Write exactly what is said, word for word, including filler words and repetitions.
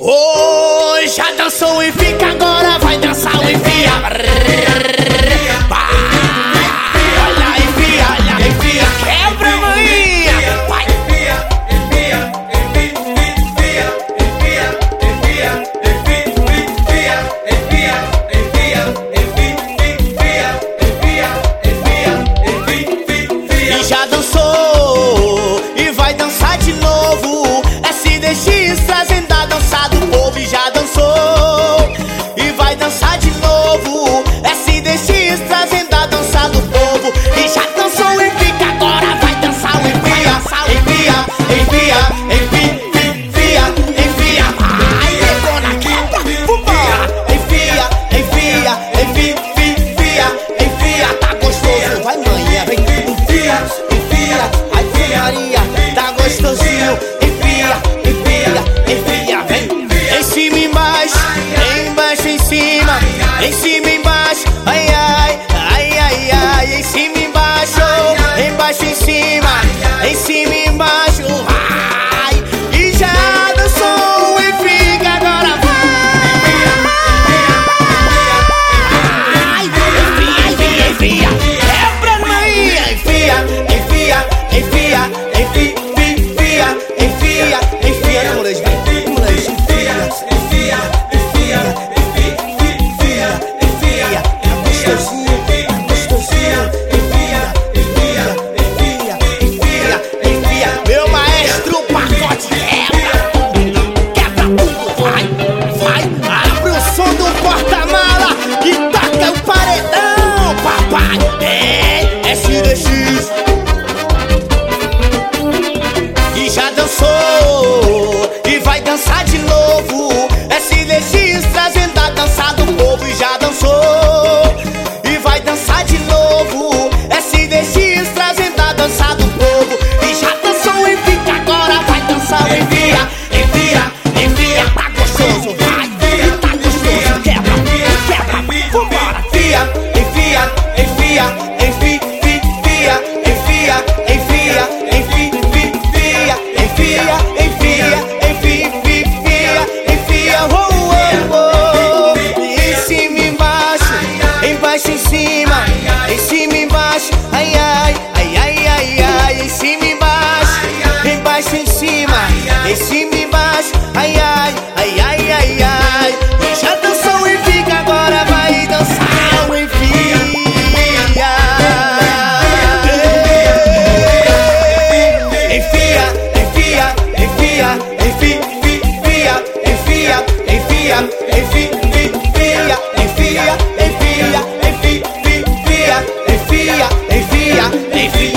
Oh, já dançou e fica, agora vai dançar o enfia. Vai, olha, enfia, olha, enfia, quebra a manhinha. Vai. Enfia, enfia, enfia, enfia, enfia, enfia, enfia, enfia, enfia, enfia. E já dançou e vai dançar de novo. S D X trazendo a dança do povo. E já dançou e vai dançar de novo. S D X trazendo a dança do povo. E já dançou e fica, agora vai dançar o enfia. Enfia, enfia, enfia, enfia, enfia. Vai, negona, quebra, vambora. Enfia, enfia, enfia, enfia, enfia. Tá gostoso, vai manhã, vem. Enfia, enfia, ai Maria, tá gostosinho. Enfia, enfia, enfia, vem. Em cima e embaixo, embaixo em cima, em cima e embaixo, ai ai, ai ai ai. Em cima e embaixo, embaixo em cima, em cima e embaixo, ai. E já dançou e fica, agora vai. Ai, enfia, enfia, enfia, quebra a manhinha. Enfia, enfia, enfia, enfia, enfia, enfia, enfia, no molejo, vem, no molejo. Enfia, enfia, enfia, enfia, enfia, Gostosinho, gostosinho. Enfia, enfia, enfia, enfia, enfia. Meu maestro, o pacote quebra, quebra tudo, vai, vai. Abre o som do porta-mala e taca o paredão, papai. É, S D X. E já dançou e vai dançar de novo. S D X trazendo a dança do povo. E já dançou e vai dançar de novo. S D X trazendo a dança do povo. E já dançou e fica, agora vai dançar o enfia. Enfia, enfia, tá gostoso, vai, tá gostoso, quebra, quebra, vambora. Enfia, enfia, enfia, enfia, enfia, enfia, enfia, enfia, enfia, enfia, enfia, oh, oh, oh. Em cima e embaixo, embaixo em cima, em cima e embaixo, ai ai, ai ai, ai ai. Em cima e embaixo, embaixo em cima, em cima e embaixo, ai ai, ai ai, ai ai. E já dançou e fica, agora vai dançar o enfia. Enfia, enfia, enfia, enfia, enfia, enfia, enfia, enfia, enfia, enfia, enfia, enfia, enfia, enfia, enfia.